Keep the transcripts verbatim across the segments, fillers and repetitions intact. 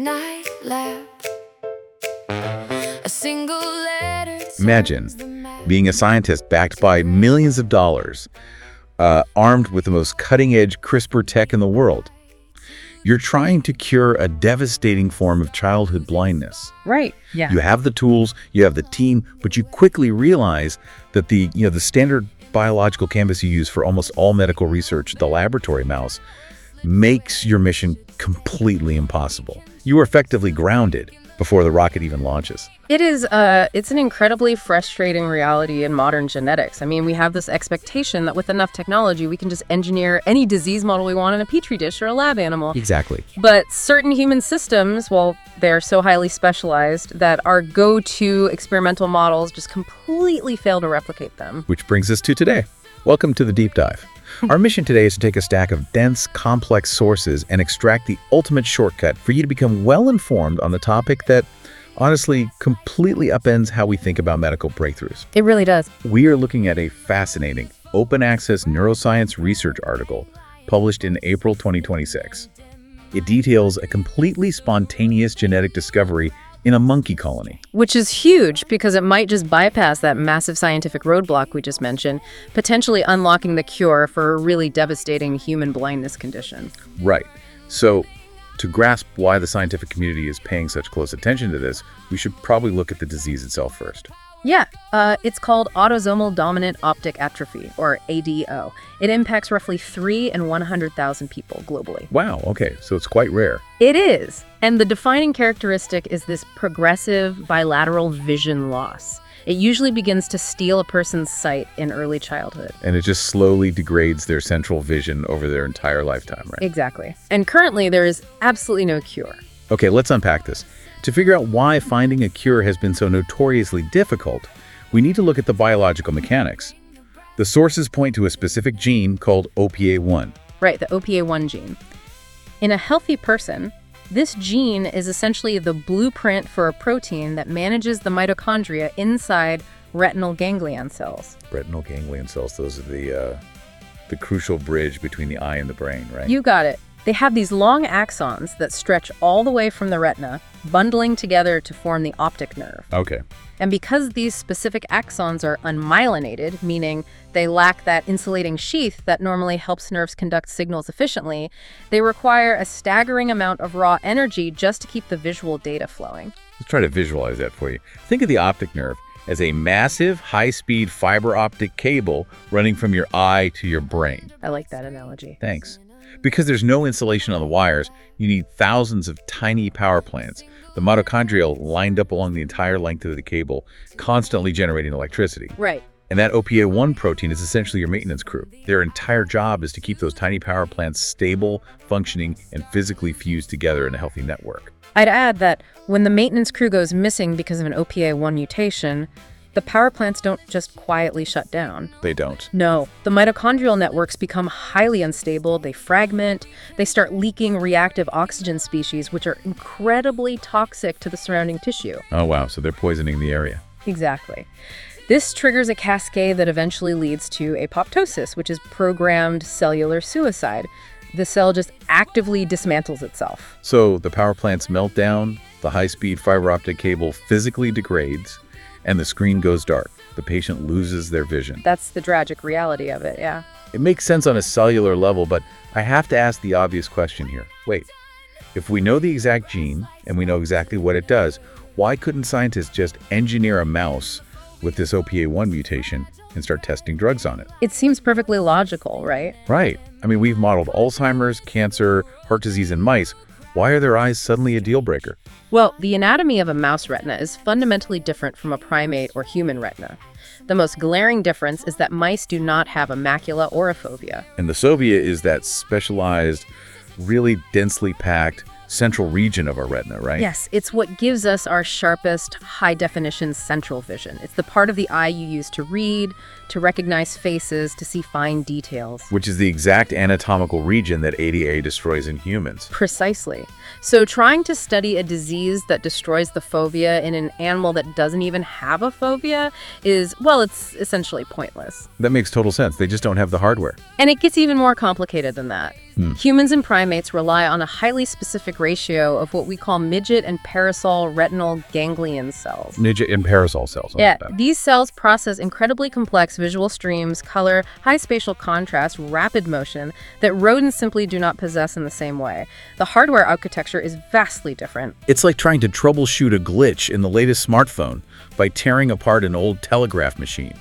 night lab. A single letter. Imagine being a scientist backed by millions of dollars, uh, armed with the most cutting-edge CRISPR tech in the world. You're trying to cure a devastating form of childhood blindness. Right, yeah. You have the tools, you have the team, but you quickly realize that the, you know, the standard biological canvas you use for almost all medical research, the laboratory mouse, makes your mission completely impossible. You are effectively grounded before the rocket even launches. It is, uh, it's an incredibly frustrating reality in modern genetics. I mean, we have this expectation that with enough technology, we can just engineer any disease model we want in a petri dish or a lab animal. Exactly. But certain human systems, well, they're so highly specialized that our go-to experimental models just completely fail to replicate them. Which brings us to today. Welcome to the Deep Dive. Our mission today is to take a stack of dense, complex sources and extract the ultimate shortcut for you to become well-informed on the topic that, honestly, completely upends how we think about medical breakthroughs. It really does. We are looking at a fascinating, open-access neuroscience research article published in April twenty twenty-six. It details a completely spontaneous genetic discovery in a monkey colony. Which is huge because it might just bypass that massive scientific roadblock we just mentioned, potentially unlocking the cure for a really devastating human blindness condition. Right. So, to grasp why the scientific community is paying such close attention to this, we should probably look at the disease itself first. Yeah, uh, it's called autosomal dominant optic atrophy, or A D O. It impacts roughly three in one hundred thousand people globally. Wow, okay, so it's quite rare. It is. And the defining characteristic is this progressive bilateral vision loss. It usually begins to steal a person's sight in early childhood. And it just slowly degrades their central vision over their entire lifetime, right? Exactly. And currently, there is absolutely no cure. Okay, let's unpack this. To figure out why finding a cure has been so notoriously difficult, we need to look at the biological mechanics. The sources point to a specific gene called O P A one. Right, the O P A one gene. In a healthy person, this gene is essentially the blueprint for a protein that manages the mitochondria inside retinal ganglion cells. Retinal ganglion cells, those are the, uh, the crucial bridge between the eye and the brain, right? You got it. They have these long axons that stretch all the way from the retina, bundling together to form the optic nerve. Okay. And because these specific axons are unmyelinated, meaning they lack that insulating sheath that normally helps nerves conduct signals efficiently, they require a staggering amount of raw energy just to keep the visual data flowing. Let's try to visualize that for you. Think of the optic nerve as a massive, high-speed fiber optic cable running from your eye to your brain. I like that analogy. Thanks. Because there's no insulation on the wires, you need thousands of tiny power plants, the mitochondria lined up along the entire length of the cable, constantly generating electricity. Right. And that O P A one protein is essentially your maintenance crew. Their entire job is to keep those tiny power plants stable, functioning, and physically fused together in a healthy network. I'd add that when the maintenance crew goes missing because of an O P A one mutation, the power plants don't just quietly shut down. They don't. No, the mitochondrial networks become highly unstable, they fragment, they start leaking reactive oxygen species, which are incredibly toxic to the surrounding tissue. Oh, wow. So they're poisoning the area. Exactly. This triggers a cascade that eventually leads to apoptosis, which is programmed cellular suicide. The cell just actively dismantles itself. So the power plants melt down, the high-speed fiber optic cable physically degrades, and the screen goes dark. The patient loses their vision. That's the tragic reality of it, yeah. It makes sense on a cellular level, but I have to ask the obvious question here. Wait, if we know the exact gene and we know exactly what it does, why couldn't scientists just engineer a mouse with this O P A one mutation and start testing drugs on it? It seems perfectly logical, right? Right. I mean, we've modeled Alzheimer's, cancer, heart disease in mice. Why are their eyes suddenly a deal breaker? Well, the anatomy of a mouse retina is fundamentally different from a primate or human retina. The most glaring difference is that mice do not have a macula or a fovea. And the fovea is that specialized, really densely packed central region of our retina, right? Yes, it's what gives us our sharpest, high-definition central vision. It's the part of the eye you use to read, to recognize faces, to see fine details. Which is the exact anatomical region that A D A destroys in humans. Precisely. So trying to study a disease that destroys the fovea in an animal that doesn't even have a fovea is, well, it's essentially pointless. That makes total sense. They just don't have the hardware. And it gets even more complicated than that. Hmm. Humans and primates rely on a highly specific ratio of what we call midget and parasol retinal ganglion cells. Midget and parasol cells. Yeah, these cells process incredibly complex visual streams, color, high spatial contrast, rapid motion that rodents simply do not possess in the same way. The hardware architecture is vastly different. It's like trying to troubleshoot a glitch in the latest smartphone by tearing apart an old telegraph machine.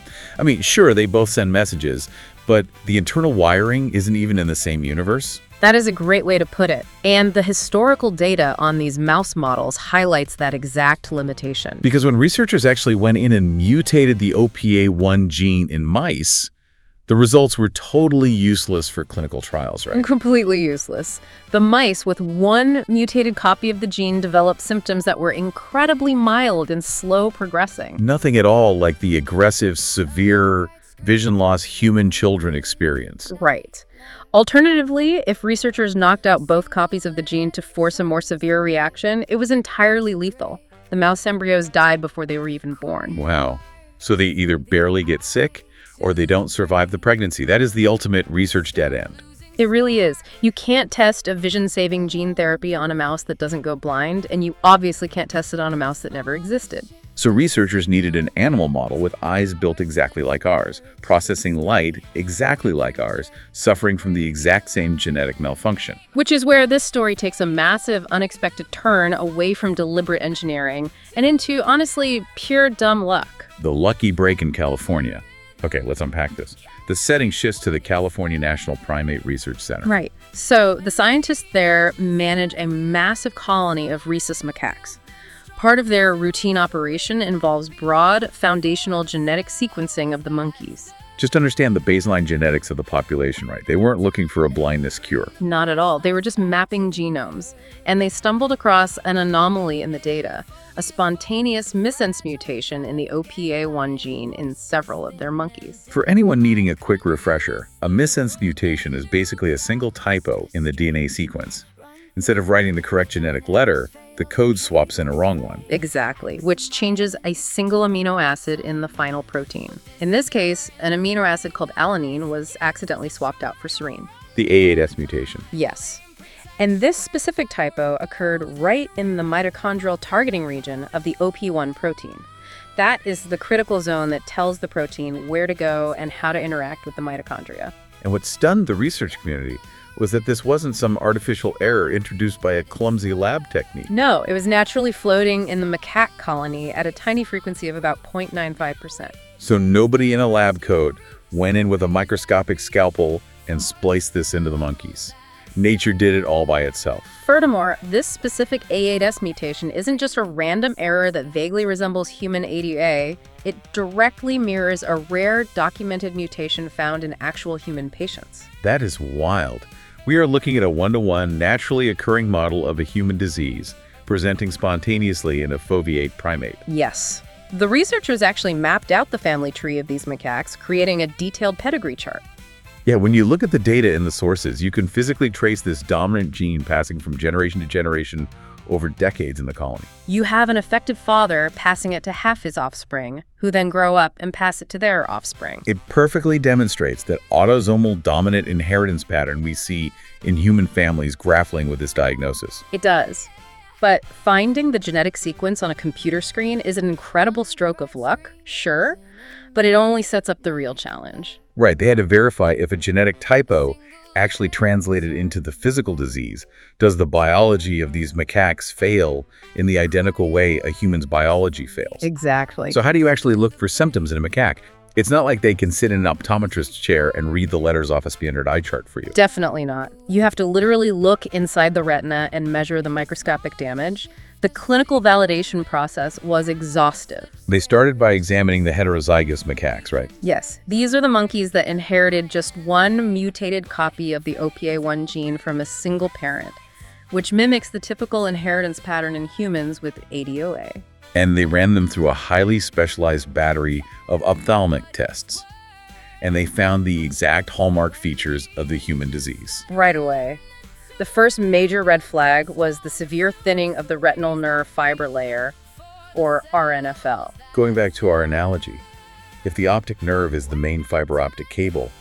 I mean, sure, they both send messages, but the internal wiring isn't even in the same universe. That is a great way to put it. And the historical data on these mouse models highlights that exact limitation. Because when researchers actually went in and mutated the O P A one gene in mice, the results were totally useless for clinical trials, right? Completely useless. The mice with one mutated copy of the gene developed symptoms that were incredibly mild and slow progressing. Nothing at all like the aggressive, severe vision loss human children experience. Right. Alternatively, if researchers knocked out both copies of the gene to force a more severe reaction, it was entirely lethal. The mouse embryos died before they were even born. Wow. So they either barely get sick or they don't survive the pregnancy. That is the ultimate research dead end. It really is. You can't test a vision-saving gene therapy on a mouse that doesn't go blind, and you obviously can't test it on a mouse that never existed. So researchers needed an animal model with eyes built exactly like ours, processing light exactly like ours, suffering from the exact same genetic malfunction. Which is where this story takes a massive, unexpected turn away from deliberate engineering and into, honestly, pure dumb luck. The lucky break in California. Okay, let's unpack this. The setting shifts to the California National Primate Research Center. Right. So the scientists there manage a massive colony of rhesus macaques. Part of their routine operation involves broad, foundational genetic sequencing of the monkeys. Just understand the baseline genetics of the population, right? They weren't looking for a blindness cure. Not at all. They were just mapping genomes. And they stumbled across an anomaly in the data, a spontaneous missense mutation in the O P A one gene in several of their monkeys. For anyone needing a quick refresher, a missense mutation is basically a single typo in the D N A sequence. Instead of writing the correct genetic letter, the code swaps in a wrong one. Exactly, which changes a single amino acid in the final protein. In this case, an amino acid called alanine was accidentally swapped out for serine. The A eight S mutation. Yes. And this specific typo occurred right in the mitochondrial targeting region of the O P one protein. That is the critical zone that tells the protein where to go and how to interact with the mitochondria. And what stunned the research community was that this wasn't some artificial error introduced by a clumsy lab technique. No, it was naturally floating in the macaque colony at a tiny frequency of about zero point nine five percent. So nobody in a lab coat went in with a microscopic scalpel and spliced this into the monkeys. Nature did it all by itself. Furthermore, this specific A eight S mutation isn't just a random error that vaguely resembles human A D A, it directly mirrors a rare documented mutation found in actual human patients. That is wild. We are looking at a one-to-one, naturally occurring model of a human disease, presenting spontaneously in a foveate primate. Yes. The researchers actually mapped out the family tree of these macaques, creating a detailed pedigree chart. Yeah, when you look at the data in the sources, you can physically trace this dominant gene passing from generation to generation over decades in the colony. You have an effective father passing it to half his offspring, who then grow up and pass it to their offspring. It perfectly demonstrates that autosomal dominant inheritance pattern we see in human families grappling with this diagnosis. It does. But finding the genetic sequence on a computer screen is an incredible stroke of luck, sure, but it only sets up the real challenge. Right, they had to verify if a genetic typo actually translated into the physical disease. Does the biology of these macaques fail in the identical way a human's biology fails? Exactly. So how do you actually look for symptoms in a macaque? It's not like they can sit in an optometrist's chair and read the letters off a standard eye chart for you. Definitely not. You have to literally look inside the retina and measure the microscopic damage. The clinical validation process was exhaustive. They started by examining the heterozygous macaques, right? Yes. These are the monkeys that inherited just one mutated copy of the O P A one gene from a single parent, which mimics the typical inheritance pattern in humans with A D O A. And they ran them through a highly specialized battery of ophthalmic tests. And they found the exact hallmark features of the human disease. Right away. The first major red flag was the severe thinning of the retinal nerve fiber layer, or R N F L. Going back to our analogy, if the optic nerve is the main fiber optic cable,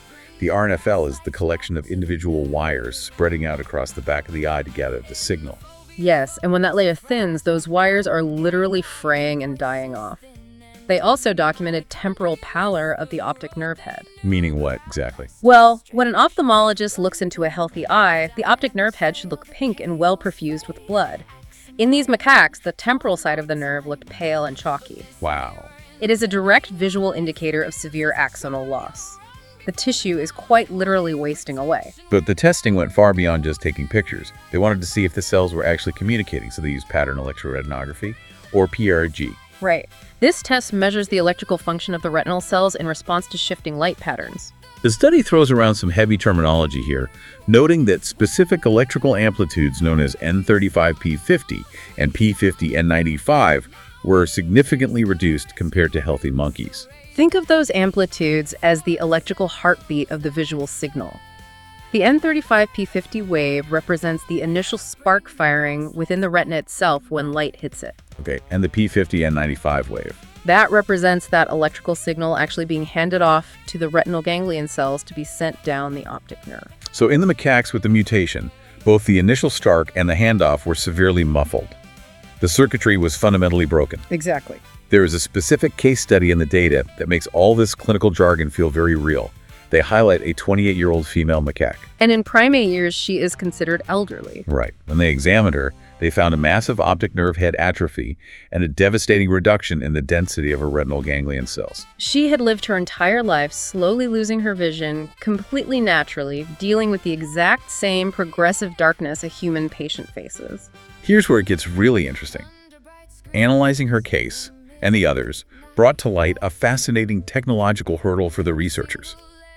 The R N F L is the collection of individual wires spreading out across the back of the eye to gather the signal. Yes, and when that layer thins, those wires are literally fraying and dying off. They also documented temporal pallor of the optic nerve head. Meaning what, exactly? Well, when an ophthalmologist looks into a healthy eye, the optic nerve head should look pink and well perfused with blood. In these macaques, the temporal side of the nerve looked pale and chalky. Wow. It is a direct visual indicator of severe axonal loss. The tissue is quite literally wasting away. But the testing went far beyond just taking pictures. They wanted to see if the cells were actually communicating, so they used pattern electroretinography, or P R G. Right. This test measures the electrical function of the retinal cells in response to shifting light patterns. The study throws around some heavy terminology here, noting that specific electrical amplitudes known as N thirty-five P fifty and P fifty N ninety-five were significantly reduced compared to healthy monkeys. Think of those amplitudes as the electrical heartbeat of the visual signal. The N thirty-five P fifty wave represents the initial spark firing within the retina itself when light hits it. Okay, and the P fifty N ninety-five wave? That represents that electrical signal actually being handed off to the retinal ganglion cells to be sent down the optic nerve. So in the macaques with the mutation, both the initial start and the handoff were severely muffled. The circuitry was fundamentally broken. Exactly. There is a specific case study in the data that makes all this clinical jargon feel very real. They highlight a twenty-eight-year-old female macaque. And in primate years, she is considered elderly. Right. When they examined her, they found a massive optic nerve head atrophy and a devastating reduction in the density of her retinal ganglion cells. She had lived her entire life slowly losing her vision, completely naturally, dealing with the exact same progressive darkness a human patient faces. Here's where it gets really interesting. Analyzing her case, and the others, brought to light a fascinating technological hurdle for the researchers.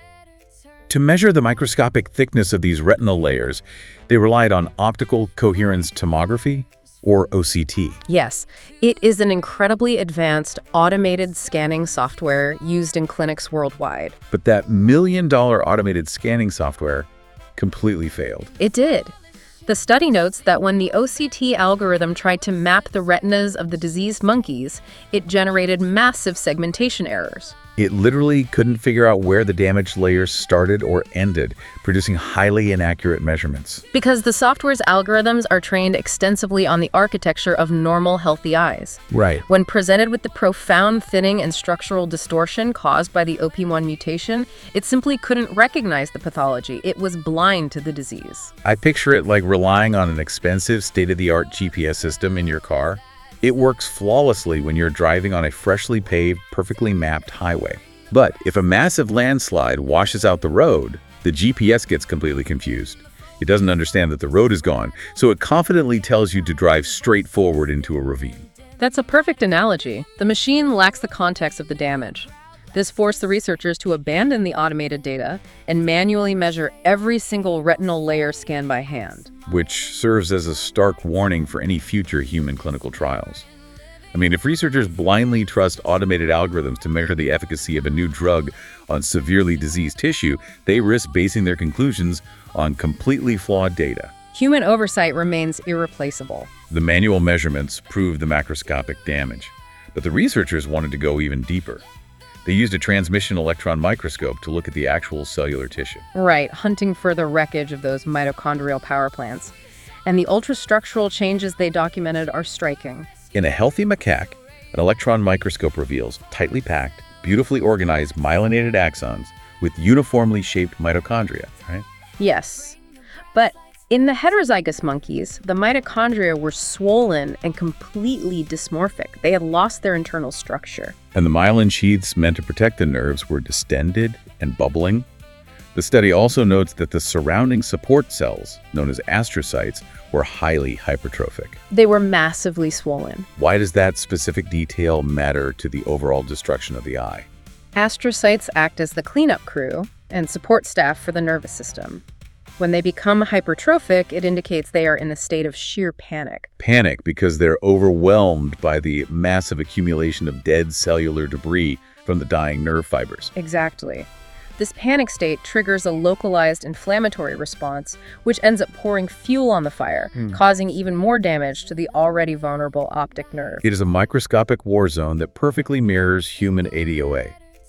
To measure the microscopic thickness of these retinal layers, they relied on optical coherence tomography, or O C T. Yes, it is an incredibly advanced automated scanning software used in clinics worldwide. But that million-dollar automated scanning software completely failed. It did. The study notes that when the O C T algorithm tried to map the retinas of the diseased monkeys, it generated massive segmentation errors. It literally couldn't figure out where the damaged layers started or ended, producing highly inaccurate measurements. Because the software's algorithms are trained extensively on the architecture of normal, healthy eyes. Right. When presented with the profound thinning and structural distortion caused by the O P one mutation, it simply couldn't recognize the pathology. It was blind to the disease. I picture it like relying on an expensive, state-of-the-art G P S system in your car. It works flawlessly when you're driving on a freshly paved, perfectly mapped highway. But if a massive landslide washes out the road, the G P S gets completely confused. It doesn't understand that the road is gone, so it confidently tells you to drive straight forward into a ravine. That's a perfect analogy. The machine lacks the context of the damage. This forced the researchers to abandon the automated data and manually measure every single retinal layer scanned by hand. Which serves as a stark warning for any future human clinical trials. I mean, if researchers blindly trust automated algorithms to measure the efficacy of a new drug on severely diseased tissue, they risk basing their conclusions on completely flawed data. Human oversight remains irreplaceable. The manual measurements proved the macroscopic damage, but the researchers wanted to go even deeper. They used a transmission electron microscope to look at the actual cellular tissue. Right, hunting for the wreckage of those mitochondrial power plants. And the ultrastructural changes they documented are striking. In a healthy macaque, an electron microscope reveals tightly packed, beautifully organized myelinated axons with uniformly shaped mitochondria, right? Yes, but in the heterozygous monkeys, the mitochondria were swollen and completely dysmorphic. They had lost their internal structure. And the myelin sheaths meant to protect the nerves were distended and bubbling. The study also notes that the surrounding support cells, known as astrocytes, were highly hypertrophic. They were massively swollen. Why does that specific detail matter to the overall destruction of the eye? Astrocytes act as the cleanup crew and support staff for the nervous system. When they become hypertrophic, it indicates they are in a state of sheer panic. Panic because they're overwhelmed by the massive accumulation of dead cellular debris from the dying nerve fibers. Exactly. This panic state triggers a localized inflammatory response, which ends up pouring fuel on the fire, hmm. causing even more damage to the already vulnerable optic nerve. It is a microscopic war zone that perfectly mirrors human A D O A.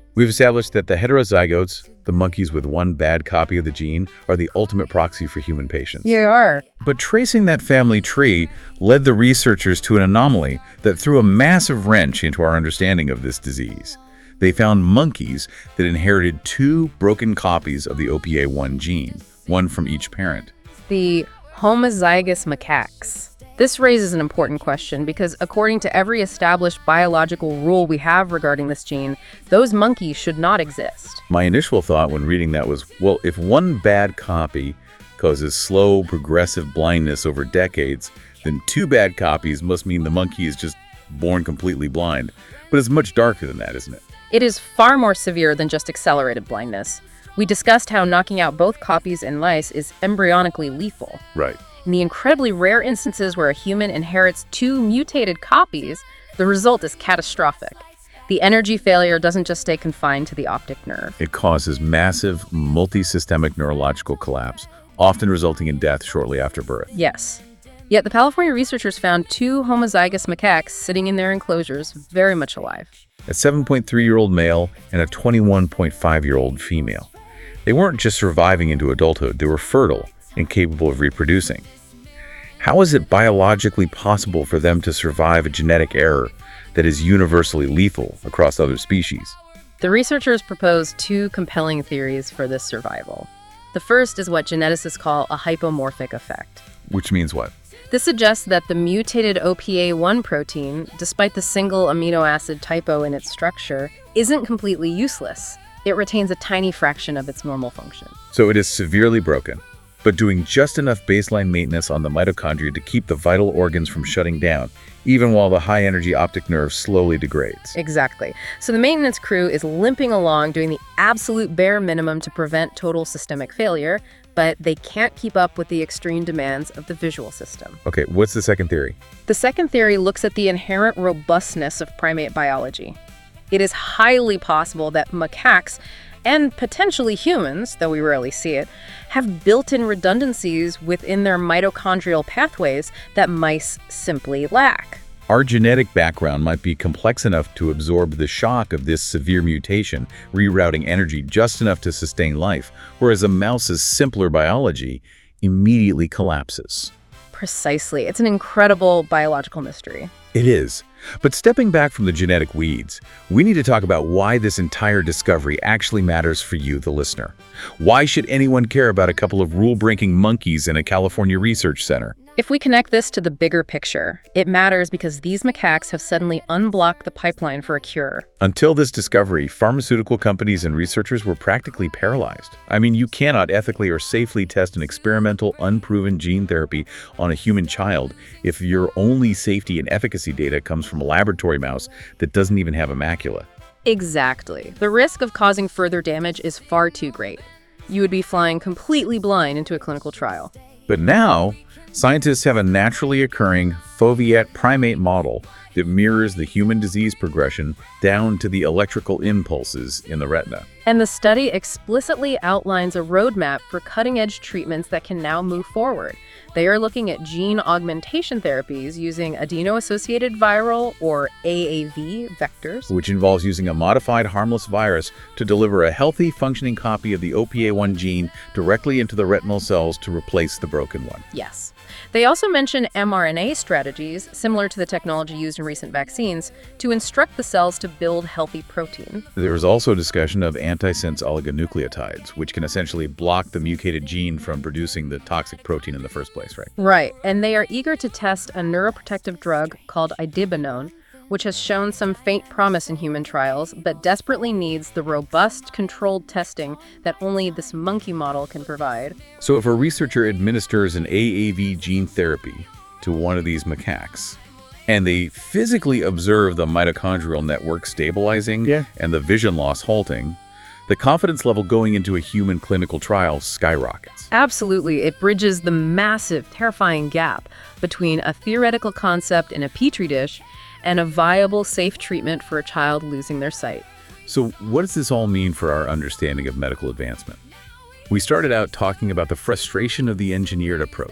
We've established that the heterozygotes, the monkeys with one bad copy of the gene, are the ultimate proxy for human patients. You are. But tracing that family tree led the researchers to an anomaly that threw a massive wrench into our understanding of this disease. They found monkeys that inherited two broken copies of the O P A one gene, one from each parent. The homozygous macaques. This raises an important question because according to every established biological rule we have regarding this gene, those monkeys should not exist. My initial thought when reading that was, well, if one bad copy causes slow, progressive blindness over decades, then two bad copies must mean the monkey is just born completely blind. But it's much darker than that, isn't it? It is far more severe than just accelerated blindness. We discussed how knocking out both copies in lice is embryonically lethal. Right. In the incredibly rare instances where a human inherits two mutated copies, the result is catastrophic. The energy failure doesn't just stay confined to the optic nerve. It causes massive, multisystemic neurological collapse, often resulting in death shortly after birth. Yes. Yet the California researchers found two homozygous macaques sitting in their enclosures, very much alive. A seven point three-year-old male and a twenty-one point five-year-old female. They weren't just surviving into adulthood, they were fertile and capable of reproducing. How is it biologically possible for them to survive a genetic error that is universally lethal across other species? The researchers proposed two compelling theories for this survival. The first is what geneticists call a hypomorphic effect. Which means what? This suggests that the mutated O P A one protein, despite the single amino acid typo in its structure, isn't completely useless. It retains a tiny fraction of its normal function. So it is severely broken, but doing just enough baseline maintenance on the mitochondria to keep the vital organs from shutting down, even while the high-energy optic nerve slowly degrades. Exactly. So the maintenance crew is limping along, doing the absolute bare minimum to prevent total systemic failure, but they can't keep up with the extreme demands of the visual system. Okay, what's the second theory? The second theory looks at the inherent robustness of primate biology. It is highly possible that macaques, and potentially humans, though we rarely see it, have built-in redundancies within their mitochondrial pathways that mice simply lack. Our genetic background might be complex enough to absorb the shock of this severe mutation, rerouting energy just enough to sustain life, whereas a mouse's simpler biology immediately collapses. Precisely. It's an incredible biological mystery. It is. But stepping back from the genetic weeds, we need to talk about why this entire discovery actually matters for you, the listener. Why should anyone care about a couple of rule-breaking monkeys in a California research center? If we connect this to the bigger picture, it matters because these macaques have suddenly unblocked the pipeline for a cure. Until this discovery, pharmaceutical companies and researchers were practically paralyzed. I mean, you cannot ethically or safely test an experimental, unproven gene therapy on a human child if your only safety and efficacy data comes from a laboratory mouse that doesn't even have a macula. Exactly. The risk of causing further damage is far too great. You would be flying completely blind into a clinical trial. But now, scientists have a naturally occurring Fauviet primate model that mirrors the human disease progression down to the electrical impulses in the retina. And the study explicitly outlines a roadmap for cutting-edge treatments that can now move forward. They are looking at gene augmentation therapies using adeno-associated viral, or A A V, vectors. Which involves using a modified harmless virus to deliver a healthy, functioning copy of the O P A one gene directly into the retinal cells to replace the broken one. Yes. They also mention mRNA strategies, similar to the technology used in recent vaccines, to instruct the cells to build healthy protein. There is also discussion of antisense oligonucleotides, which can essentially block the mutated gene from producing the toxic protein in the first place, right? Right, and they are eager to test a neuroprotective drug called idebenone, which has shown some faint promise in human trials, but desperately needs the robust, controlled testing that only this monkey model can provide. So if a researcher administers an A A V gene therapy to one of these macaques, and they physically observe the mitochondrial network stabilizing Yeah. and the vision loss halting, the confidence level going into a human clinical trial skyrockets. Absolutely, it bridges the massive, terrifying gap between a theoretical concept in a petri dish and a viable, safe treatment for a child losing their sight. So what does this all mean for our understanding of medical advancement? We started out talking about the frustration of the engineered approach,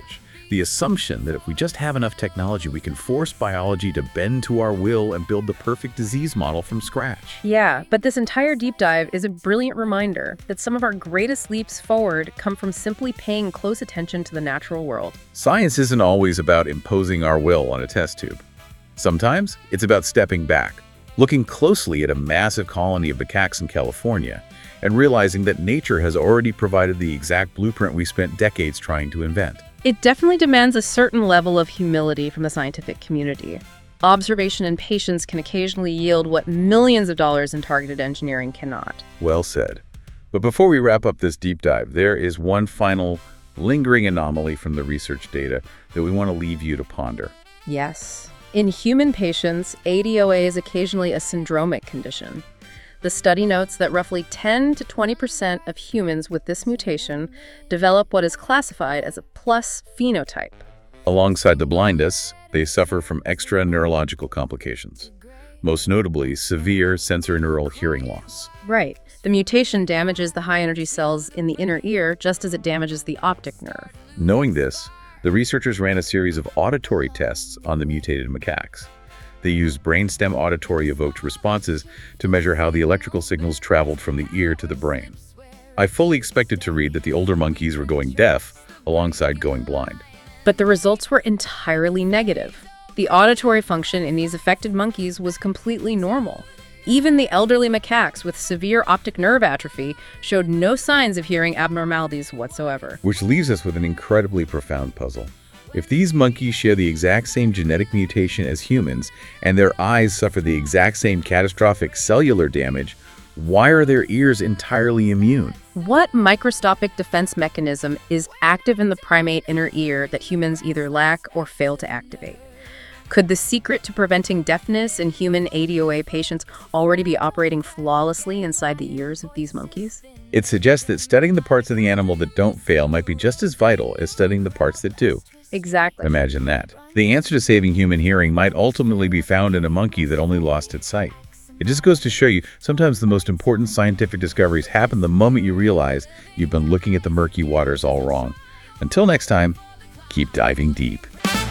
The assumption that if we just have enough technology, we can force biology to bend to our will and build the perfect disease model from scratch. Yeah, but this entire deep dive is a brilliant reminder that some of our greatest leaps forward come from simply paying close attention to the natural world. Science isn't always about imposing our will on a test tube. Sometimes it's about stepping back, looking closely at a massive colony of macaques in California, and realizing that nature has already provided the exact blueprint we spent decades trying to invent. It definitely demands a certain level of humility from the scientific community. Observation and patience can occasionally yield what millions of dollars in targeted engineering cannot. Well said. But before we wrap up this deep dive, there is one final lingering anomaly from the research data that we want to leave you to ponder. Yes. In human patients, A D O A is occasionally a syndromic condition. The study notes that roughly ten to twenty percent of humans with this mutation develop what is classified as a plus phenotype. Alongside the blindness, they suffer from extra neurological complications, most notably severe sensorineural hearing loss. Right. The mutation damages the high-energy cells in the inner ear just as it damages the optic nerve. Knowing this, the researchers ran a series of auditory tests on the mutated macaques. They used brainstem auditory evoked responses to measure how the electrical signals traveled from the ear to the brain. I fully expected to read that the older monkeys were going deaf alongside going blind. But the results were entirely negative. The auditory function in these affected monkeys was completely normal. Even the elderly macaques with severe optic nerve atrophy showed no signs of hearing abnormalities whatsoever. Which leaves us with an incredibly profound puzzle. If these monkeys share the exact same genetic mutation as humans, and their eyes suffer the exact same catastrophic cellular damage, why are their ears entirely immune? What microscopic defense mechanism is active in the primate inner ear that humans either lack or fail to activate? Could the secret to preventing deafness in human A D O A patients already be operating flawlessly inside the ears of these monkeys? It suggests that studying the parts of the animal that don't fail might be just as vital as studying the parts that do. Exactly. Imagine that. The answer to saving human hearing might ultimately be found in a monkey that only lost its sight. It just goes to show you, sometimes the most important scientific discoveries happen the moment you realize you've been looking at the murky waters all wrong. Until next time, keep diving deep.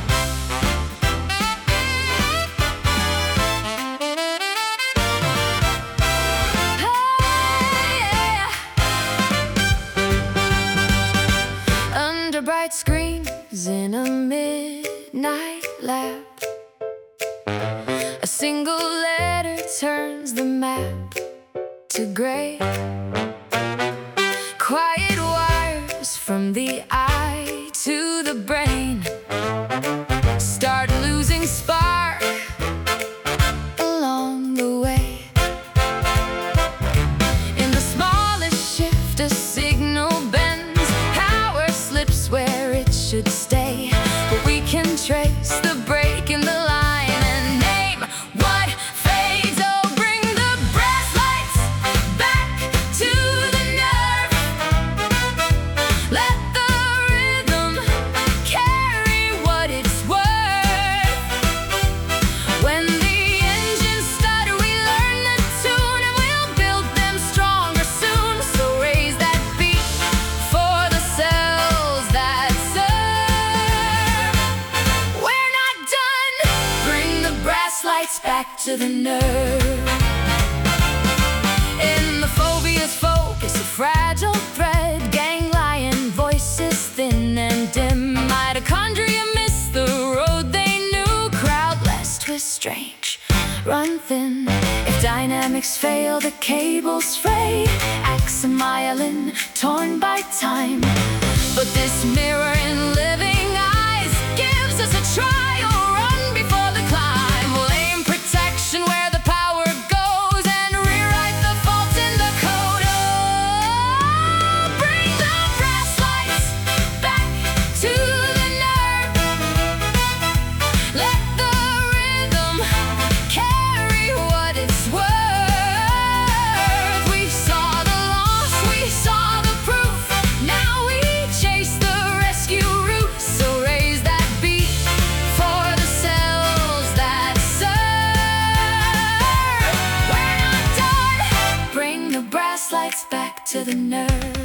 Under bright screens in a midnight lab, a single letter turns the map to gray. Quiet wires from the eye to the brain start losing spark along the way. In the smallest shift, a signal bends, power slips where it should stay. But we can trace the break in the line and name what fades. Oh, bring the brass lights back to the nerve. Let the rhythm carry what it's worth. When the engines stutter, we learn the tune, and we'll build them stronger soon. So raise that beat for the cells that serve. We're not done. Bring the brass lights back to the nerve. In the fovea's focus, a fragile thread, ganglion voices thin and dim. Mitochondria miss the road they knew. Crowdless twist strange, run thin. If dynamics fail, the cables fray. Axomyelin torn by time. But this mirror in living eyes gives us a trial run before the climb. We'll aim protection where the power goes and rewrite the faults in the code. Oh, bring the brass lights back to the nerve. Let the rhythm carry what it's worth. We saw the loss, we saw the proof. Now we chase the rescue route. So raise that beat for the cells that serve. We're not done. Bring the brass lights back to the nerve.